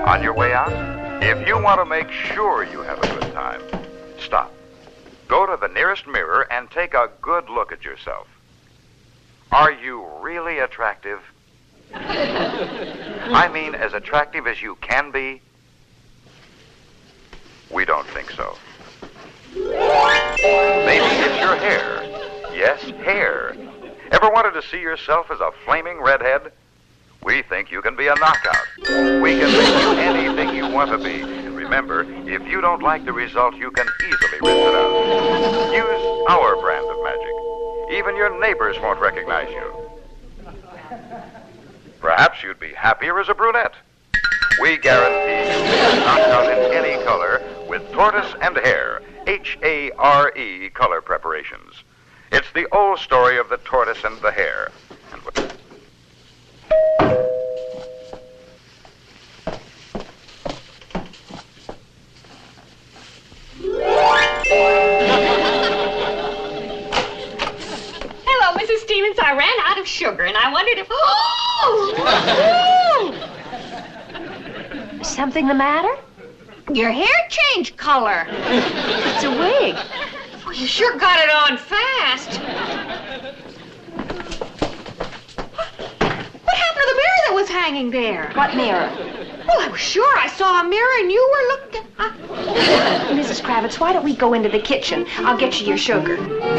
On your way out, if you want to make sure you have a good time, stop. Go to the nearest mirror and take a good look at yourself. Are you really attractive? I mean, as attractive as you can be? We don't think so. Maybe it's your hair. Yes, hair. Ever wanted to see yourself as a flaming redhead? We think you can be a knockout. We can make you anything you want to be. And remember, if you don't like the result, you can easily rinse it out. Use our brand of magic. Even your neighbors won't recognize you. Perhaps you'd be happier as a brunette. We guarantee you'll be a knockout in any color with Tortoise and Hair, H-A-R-E color preparations. It's the old story of the tortoise and the hare. Hello, Mrs. Stevens. I ran out of sugar, and I wondered if... Oh! Something the matter? Your hair changed color. It's a wig. Oh, you sure got it on fast. What happened to the mirror that was hanging there? What mirror? Well, I was sure I saw a mirror and you were looking... Mrs. Kravitz, why don't we go into the kitchen? I'll get you your sugar.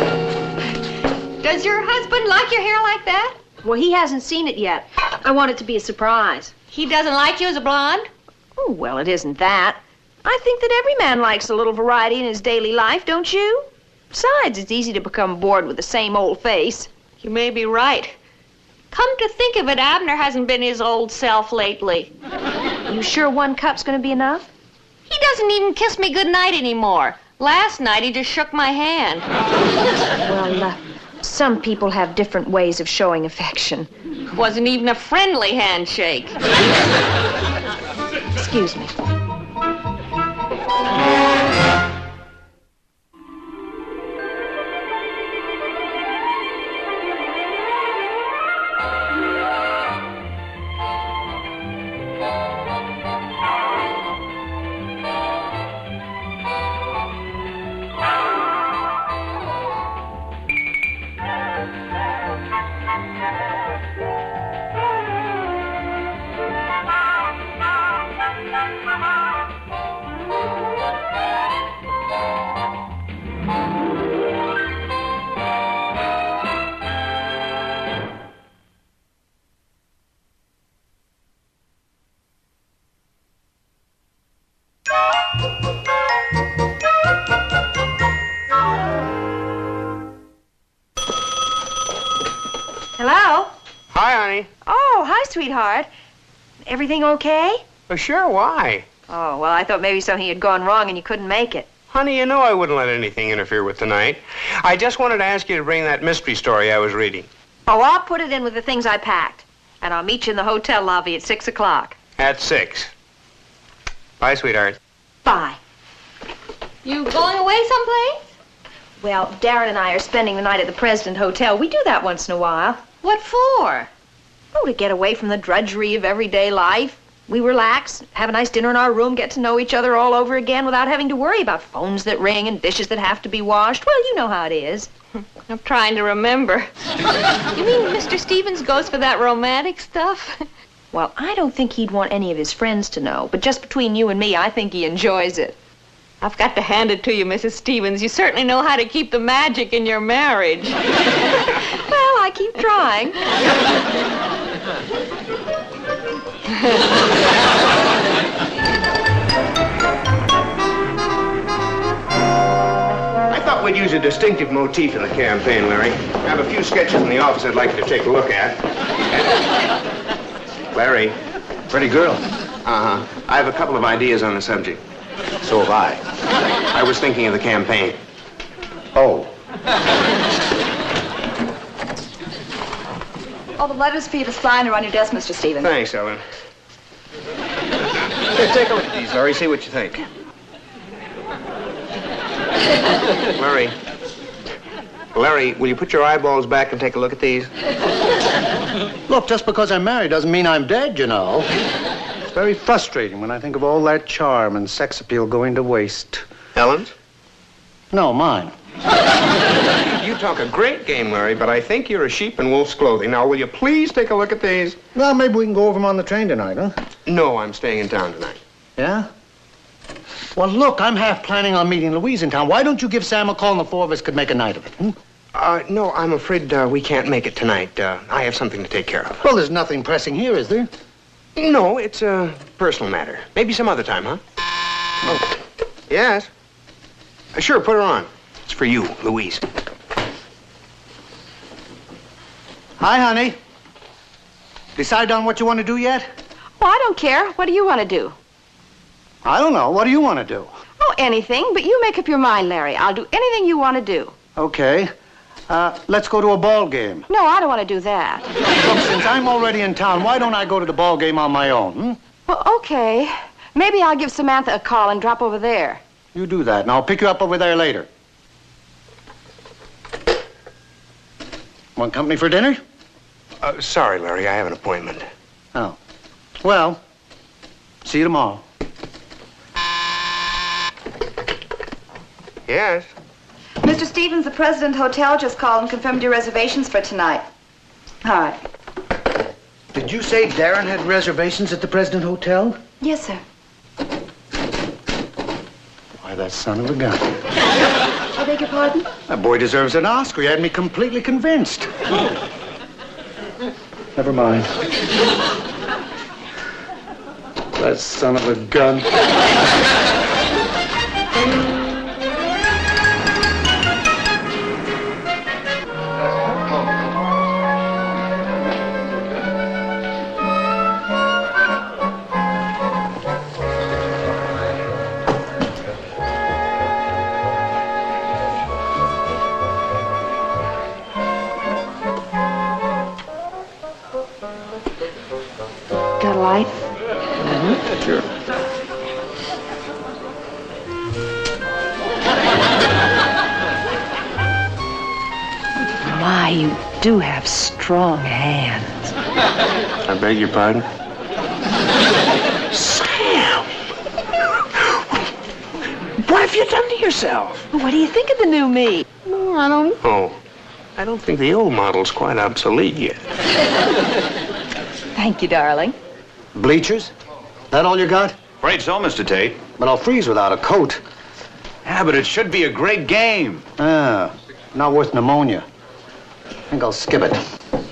Does your husband like your hair like that? Well, he hasn't seen it yet. I want it to be a surprise. He doesn't like you as a blonde? Oh, well, it isn't that. I think that every man likes a little variety in his daily life, don't you? Besides, it's easy to become bored with the same old face. You may be right. Come to think of it, Abner hasn't been his old self lately. You sure 1 cup's going to be enough? He doesn't even kiss me goodnight anymore. Last night he just shook my hand. Well, some people have different ways of showing affection. Wasn't even a friendly handshake. Excuse me. Hello? Hi, honey. Oh, hi, sweetheart. Everything okay? Well, sure, why? Oh, well, I thought maybe something had gone wrong and you couldn't make it. Honey, you know I wouldn't let anything interfere with tonight. I just wanted to ask you to bring that mystery story I was reading. Oh, I'll put it in with the things I packed. And I'll meet you in the hotel lobby at 6 o'clock. At 6. Bye, sweetheart. Bye. You going away someplace? Well, Darren and I are spending the night at the President Hotel. We do that once in a while. What for? Oh, to get away from the drudgery of everyday life. We relax, have a nice dinner in our room, get to know each other all over again without having to worry about phones that ring and dishes that have to be washed. Well, you know how it is. I'm trying to remember. You mean Mr. Stevens goes for that romantic stuff? Well, I don't think he'd want any of his friends to know, but just between you and me, I think he enjoys it. I've got to hand it to you, Mrs. Stevens. You certainly know how to keep the magic in your marriage. Well, I keep trying. I thought we'd use a distinctive motif in the campaign, Larry. I have a few sketches in the office I'd like you to take a look at. Larry. Pretty girl. Uh-huh. I have a couple of ideas on the subject. So have I. I was thinking of the campaign. Oh. All the letters for you to sign are on your desk, Mr. Stevens. Thanks, Ellen. Here, take a look at these, Larry. See what you think. Larry, will you put your eyeballs back and take a look at these? Look, just because I'm married doesn't mean I'm dead, you know. It's very frustrating when I think of all that charm and sex appeal going to waste. Helen's? No, mine. You talk a great game, Larry, but I think you're a sheep in wolf's clothing. Now, will you please take a look at these? Well, maybe we can go over them on the train tonight, huh? No, I'm staying in town tonight. Yeah? Well, look, I'm half planning on meeting Louise in town. Why don't you give Sam a call and the four of us could make a night of it? No, I'm afraid we can't make it tonight. I have something to take care of. Well, there's nothing pressing here, is there? No, it's a personal matter. Maybe some other time, huh? Oh, yes. Sure, put her on. It's for you, Louise. Hi, honey. Decided on what you want to do yet? Oh, I don't care. What do you want to do? I don't know. What do you want to do? Oh, anything, but you make up your mind, Larry. I'll do anything you want to do. Okay. Let's go to a ball game. No, I don't want to do that. Look, since I'm already in town, why don't I go to the ball game on my own, Well, okay. Maybe I'll give Samantha a call and drop over there. You do that, and I'll pick you up over there later. Want company for dinner? Sorry, Larry, I have an appointment. Oh. Well, see you tomorrow. Yes? Mr. Stevens, the President Hotel just called and confirmed your reservations for tonight. All right. Did you say Darren had reservations at the President Hotel? Yes, sir. Why, that son of a gun. I beg your pardon? That boy deserves an Oscar. He had me completely convinced. Never mind. That son of a gun. Got a light? Sure. My, you do have strong hands. I beg your pardon? Sam! What have you done to yourself? What do you think of the new me? Oh, I don't think the old model's quite obsolete yet. Thank you, darling. Bleachers? That all you got? Afraid so, Mr. Tate. But I'll freeze without a coat. Yeah, but it should be a great game. Ah, not worth pneumonia. I think I'll skip it.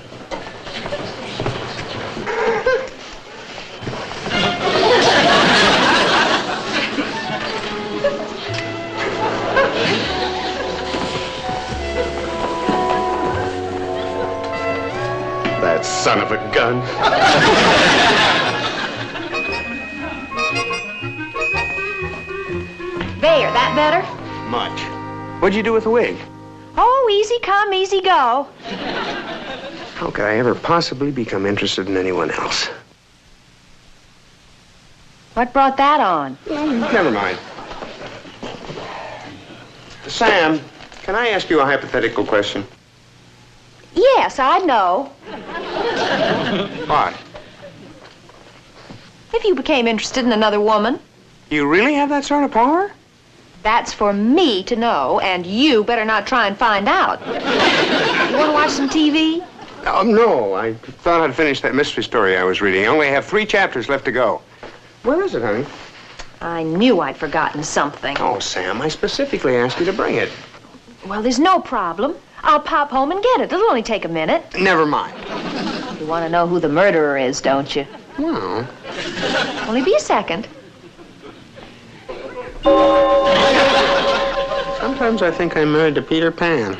That son of a gun. There, that better? Much. What'd you do with the wig? Oh, easy come, easy go. How could I ever possibly become interested in anyone else? What brought that on? Never mind. Sam, can I ask you a hypothetical question? Yes, I know. What? If you became interested in another woman, You really have that sort of power? that's for me to know, and you better not try and find out. You want to watch some TV? Oh, no. I thought I'd finish that mystery story I was reading. I only have 3 chapters left to go. Where is it, honey? I knew I'd forgotten something. Oh, Sam, I specifically asked you to bring it. Well, there's no problem. I'll pop home and get it. It'll only take a minute. Never mind. You want to know who the murderer is, don't you? Well, Only be a second. sometimes I think I'm married to Peter Pan.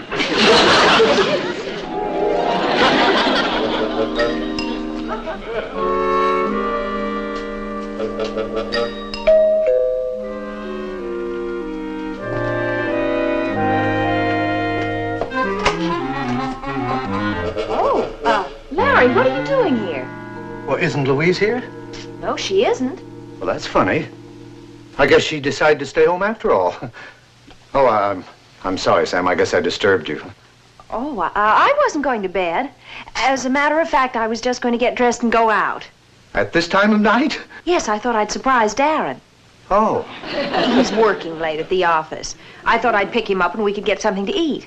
Larry, what are you doing here? Well, isn't Louise here? No, she isn't. Well, that's funny. I guess she decided to stay home after all. Oh, I'm sorry, Sam. I guess I disturbed you. Oh, I wasn't going to bed. As a matter of fact, I was just going to get dressed and go out. At this time of night? Yes, I thought I'd surprise Darren. Oh. He's working late at the office. I thought I'd pick him up and we could get something to eat.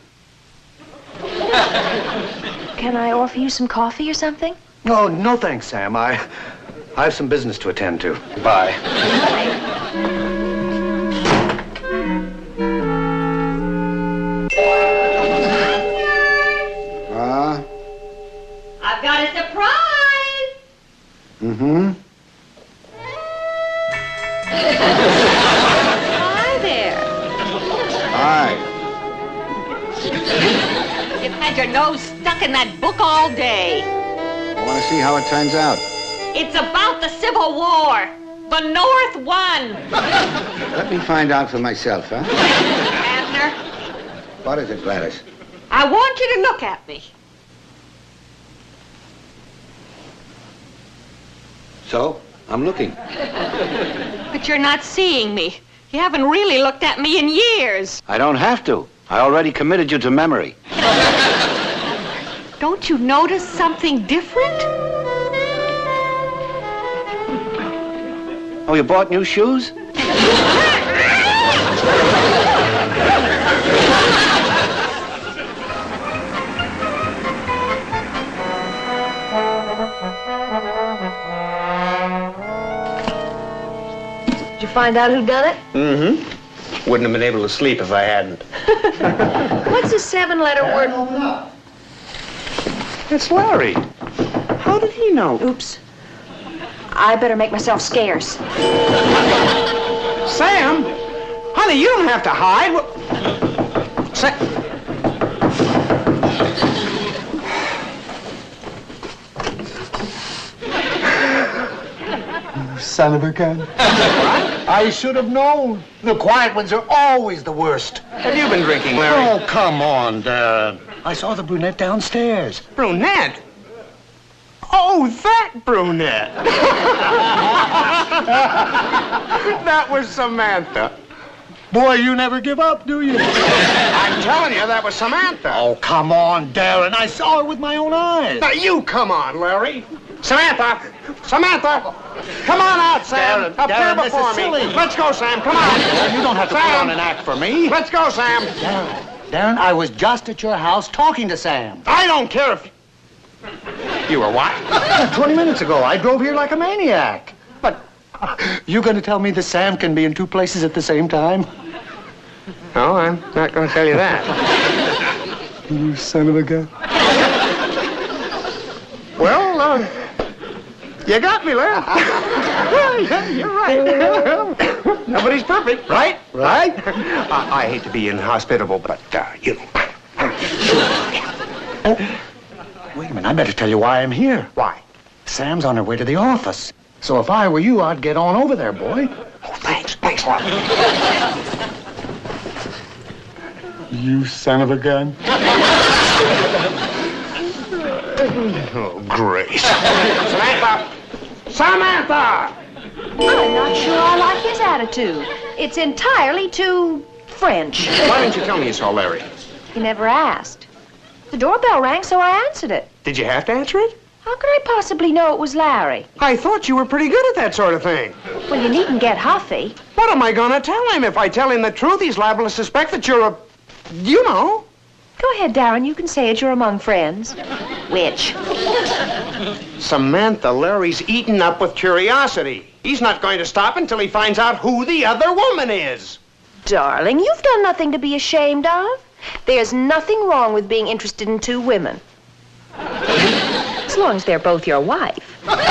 Can I offer you some coffee or something? Oh, no thanks, Sam. I have some business to attend to. Bye. I've got a surprise! Mm-hmm. Hi there. Hi. You've had your nose stuck in that book all day. I want to see how it turns out. It's about the Civil War. The North won. Let me find out for myself, huh? Abner, What is it, Gladys? I want you to look at me. So, I'm looking. But you're not seeing me. You haven't really looked at me in years. I don't have to. I already committed you to memory. Don't you notice something different? Oh, you bought new shoes? Did you find out who done it? Mm-hmm. Wouldn't have been able to sleep if I hadn't. What's the 7-letter word? It's Larry. How did he know? Oops. I better make myself scarce. Sam! Honey, you don't have to hide. Sam... Son of a gun. I should have known. The quiet ones are always the worst. Have you been drinking, Larry? Oh, come on, Darren. I saw the brunette downstairs. Brunette? Oh, that brunette. That was Samantha. Boy, you never give up, do you? I'm telling you, that was Samantha. Oh, come on, Darren. I saw her with my own eyes. Now, you come on, Larry. Samantha! Samantha! Come on out, Sam. Up here Darren, before this is me. silly. Let's go, Sam. Come on. You don't have to put Sam. on an act for me. Let's go, Sam. Darren, I was just at your house talking to Sam. I don't care if... You were what? 20 minutes ago, I drove here like a maniac. But... You going to tell me that Sam can be in two places at the same time? No, I'm not going to tell you that. You son of a gun. Well, you got me, Larry. Well, yeah, you're right. Nobody's perfect, right? Right? I hate to be inhospitable, but, you know. Wait a minute, I better tell you why I'm here. Why? Sam's on her way to the office. So if I were you, I'd get on over there, boy. Oh, thanks. Thanks, Larry. You son of a gun. Oh, Grace. Samantha! Samantha! I'm not sure I like his attitude. It's entirely too French. Why didn't you tell me you saw Larry? He never asked. The doorbell rang, so I answered it. Did you have to answer it? How could I possibly know it was Larry? I thought you were pretty good at that sort of thing. Well, you needn't get huffy. What am I going to tell him? If I tell him the truth, he's liable to suspect that you're a... You know. Go ahead, Darren. You can say it. You're among friends. Which? Samantha, Larry's eaten up with curiosity. He's not going to stop until he finds out who the other woman is. Darling, you've done nothing to be ashamed of. There's nothing wrong with being interested in two women. As long as they're both your wife.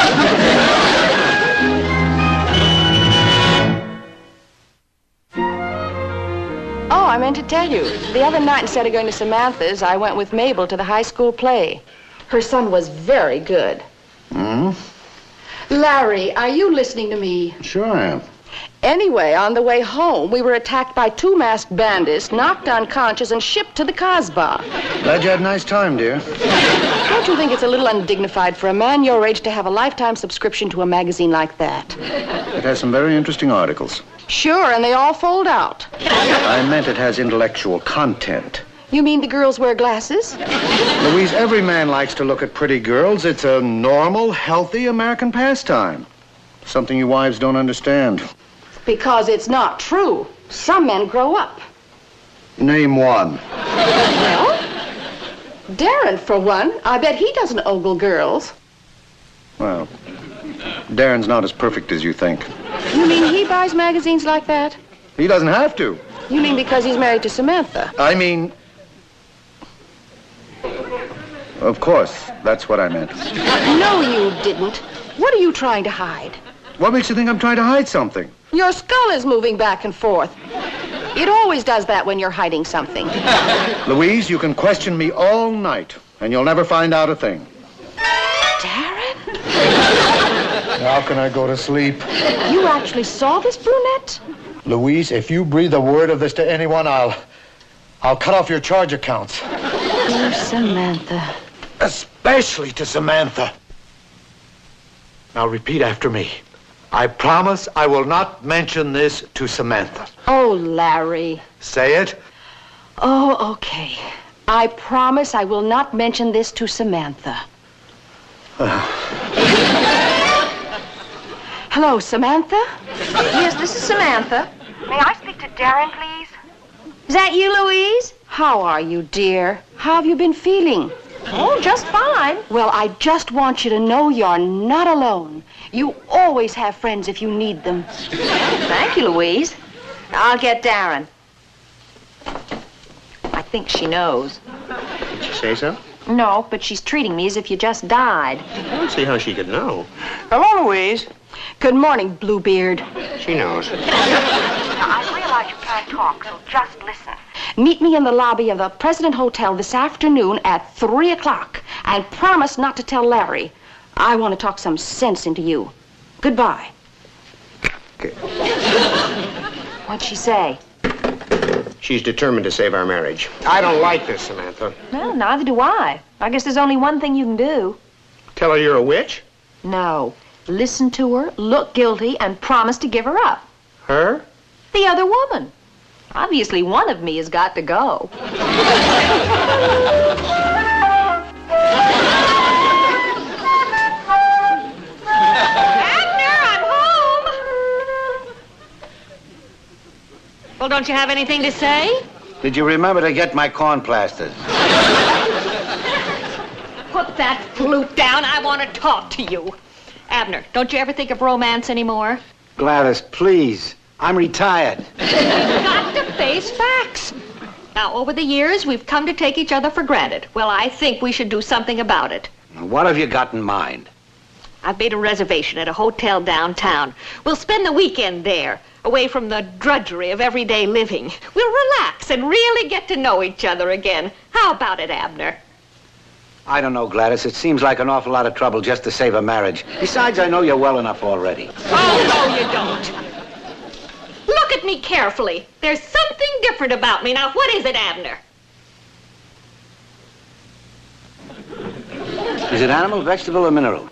Oh, I meant to tell you. The other night, instead of going to Samantha's, I went with Mabel to the high school play. Her son was very good. Hmm? Larry, are you listening to me? Sure I am. Anyway, on the way home, we were attacked by two masked bandits, knocked unconscious, and shipped to the Kasbah. Glad you had a nice time, dear. Don't you think it's a little undignified for a man your age to have a lifetime subscription to a magazine like that? It has some very interesting articles. Sure, and they all fold out. I meant it has intellectual content. You mean the girls wear glasses? Louise, every man likes to look at pretty girls. It's a normal, healthy American pastime. Something you wives don't understand. Because it's not true. Some men grow up. Name one. Well, Darren, for one. I bet he doesn't ogle girls. Well, Darren's not as perfect as you think. You mean he buys magazines like that? He doesn't have to. You mean because he's married to Samantha? I mean... Of course, that's what I meant. No, you didn't. What are you trying to hide? What makes you think I'm trying to hide something? Your skull is moving back and forth. It always does that when you're hiding something. Louise, you can question me all night, and you'll never find out a thing. Darren? How can I go to sleep? You actually saw this brunette? Louise, if you breathe a word of this to anyone, I'll cut off your charge accounts. Dear Samantha. Especially to Samantha. Now repeat after me. I promise I will not mention this to Samantha. Oh, Larry. Say it. Oh, okay. I promise I will not mention this to Samantha. Hello, Samantha? Yes, this is Samantha. May I speak to Darren, please? Is that you, Louise? How are you, dear? How have you been feeling? Oh, just fine. Well, I just want you to know you're not alone. You always have friends if you need them. Thank you, Louise. I'll get Darren. I think she knows. Did she say so? No, but she's treating me as if you just died. I don't see how she could know. Hello, Louise. Good morning, Bluebeard. She knows. Now, I realize you can't talk, so just listen. Meet me in the lobby of the President Hotel this afternoon at 3 o'clock. And promise not to tell Larry. I want to talk some sense into you. Goodbye. Okay. What'd she say? She's determined to save our marriage. I don't like this, Samantha. Well, neither do I. I guess there's only one thing you can do. Tell her you're a witch? No. Listen to her, look guilty, and promise to give her up. Her? The other woman. Obviously, one of me has got to go. Abner, I'm home. Well, don't you have anything to say? Did you remember to get my corn plasters? Put that flute down. I want to talk to you. Abner, don't you ever think of romance anymore? Gladys, please. I'm retired. You've got to face facts. Now, over the years, we've come to take each other for granted. Well, I think we should do something about it. What have you got in mind? I've made a reservation at a hotel downtown. We'll spend the weekend there, away from the drudgery of everyday living. We'll relax and really get to know each other again. How about it, Abner? I don't know, Gladys. It seems like an awful lot of trouble just to save a marriage. Besides, I know you well enough already. Oh, no, you don't. Look at me carefully. There's something different about me. Now, what is it, Abner? Is it animal, vegetable, or mineral?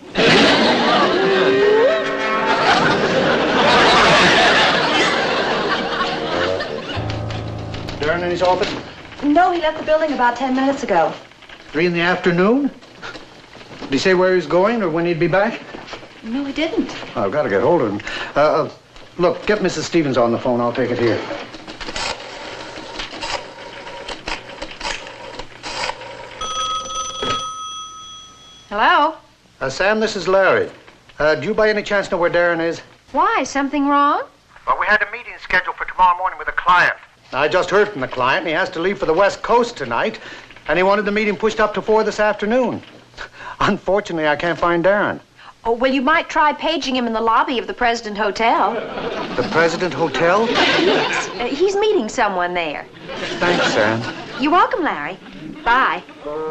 Darren in his office? No, he left the building about 10 minutes ago. 3 in the afternoon? Did he say where he's going or when he'd be back? No, he didn't. I've got to get hold of him. Look, get Mrs. Stevens on the phone. I'll take it here. Hello? Sam, this is Larry. Do you by any chance know where Darren is? Why? Something wrong? Well, we had a meeting scheduled for tomorrow morning with a client. I just heard from the client, and he has to leave for the West Coast tonight, and he wanted the meeting pushed up to 4 this afternoon. Unfortunately, I can't find Darren. Oh, well, you might try paging him in the lobby of the President Hotel. The President Hotel? Yes. He's meeting someone there. Thanks, Sam. You're welcome, Larry. Bye.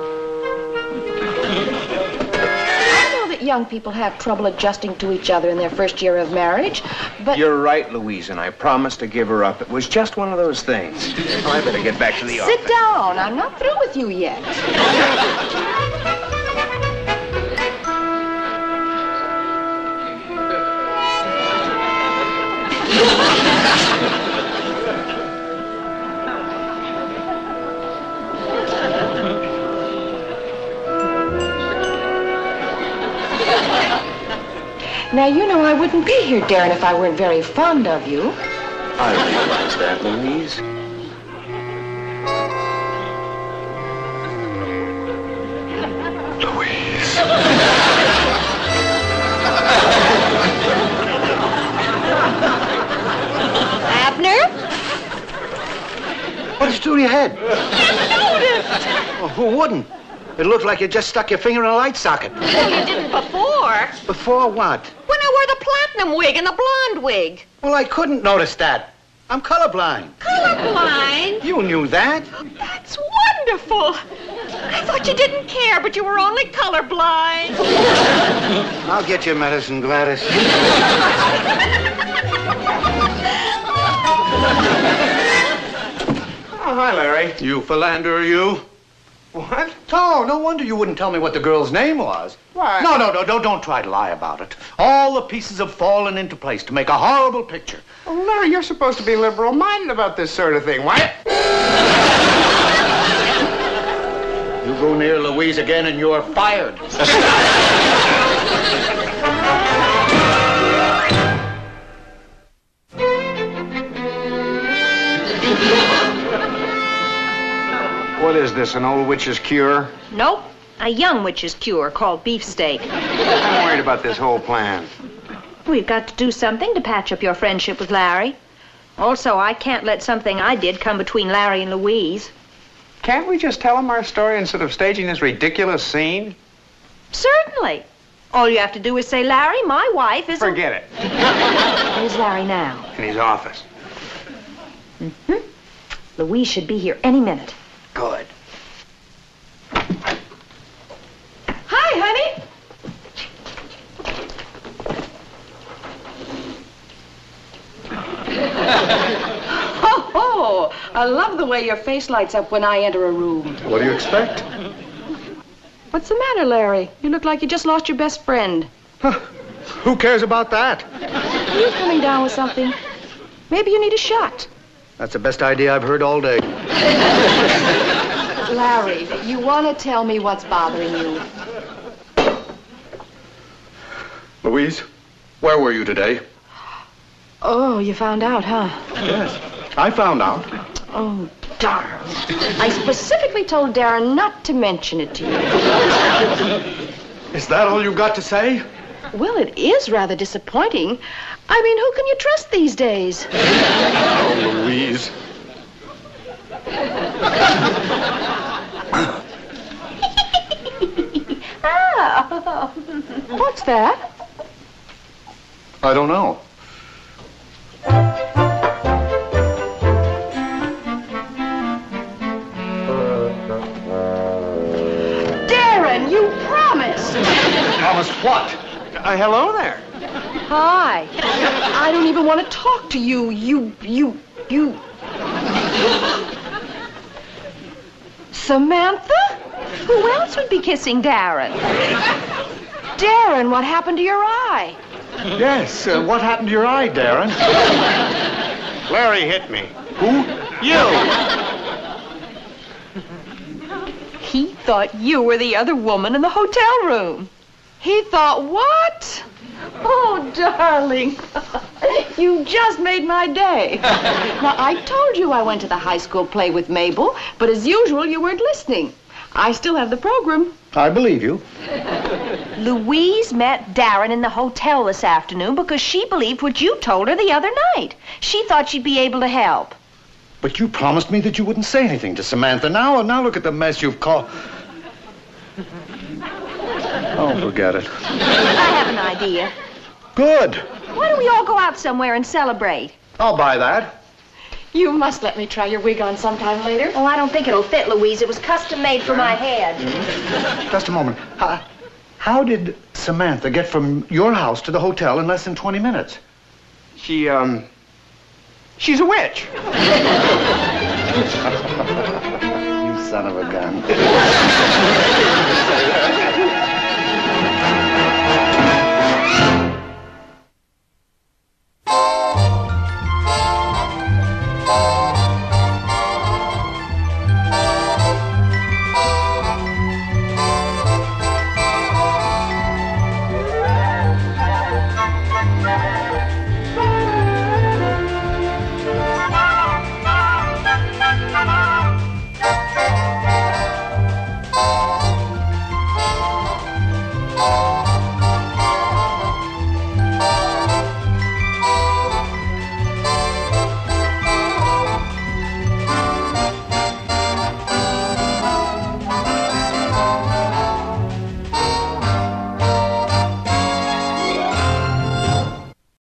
I know that young people have trouble adjusting to each other in their first year of marriage, but... You're right, Louise, and I promised to give her up. It was just one of those things. Oh, I better get back to the office. Sit down. I'm not through with you yet. Now, you know I wouldn't be here, Darren, if I weren't very fond of you. I realize that, Louise. Abner? What did you do to your head? Well, who wouldn't? It looked like you just stuck your finger in a light socket. Well, you didn't before. Before what? When I wore the platinum wig and the blonde wig. Well, I couldn't notice that. I'm colorblind. Colorblind? You knew that. That's wonderful. I thought you didn't care, but you were only colorblind. I'll get your medicine, Gladys. Oh, hi, Larry. You philanderer, you. What? Oh, no wonder you wouldn't tell me what the girl's name was. Why? No, don't try to lie about it. All the pieces have fallen into place to make a horrible picture. Oh, Larry, you're supposed to be liberal-minded about this sort of thing. Why? You go near Louise again and you're fired. What is this, an old witch's cure? Nope. A young witch's cure called beefsteak. I'm worried about this whole plan. We've got to do something to patch up your friendship with Larry. Also, I can't let something I did come between Larry and Louise. Can't we just tell him our story instead of staging this ridiculous scene? Certainly. All you have to do is say, Larry, my wife is... Forget it. Where's Larry now? In his office. Mm-hmm. Louise should be here any minute. Good. Hi, honey. Oh, I love the way your face lights up when I enter a room. What do you expect? What's the matter, Larry? You look like you just lost your best friend. Who cares about that? Are you coming down with something? Maybe you need a shot. That's the best idea I've heard all day. Larry, you want to tell me what's bothering you? Louise, where were you today? Oh, you found out, huh? Yes, I found out. Oh, darn. I specifically told Darren not to mention it to you. Is that all you've got to say? Well, it is rather disappointing. I mean, who can you trust these days? Oh, Louise. Oh, what's that? I don't know. Darren, you promised. Promised what? Hello there. Hi. I don't even want to talk to you. You. Samantha? Who else would be kissing Darren? Darren, what happened to your eye? Yes, what happened to your eye, Darren? Larry hit me. Who? You! He thought you were the other woman in the hotel room. He thought what? Oh, darling. You just made my day. Now, I told you I went to the high school play with Mabel, but as usual, you weren't listening. I still have the program. I believe you. Louise met Darren in the hotel this afternoon because she believed what you told her the other night. She thought she'd be able to help. But you promised me that you wouldn't say anything to Samantha. Now look at the mess you've caused. Oh, forget it. I have an idea. Good. Why don't we all go out somewhere and celebrate? I'll buy that. You must let me try your wig on sometime later. Oh, I don't think it'll fit, Louise. It was custom made for my head. Just a moment. How did Samantha get from your house to the hotel in less than 20 minutes? She's a witch. You son of a gun.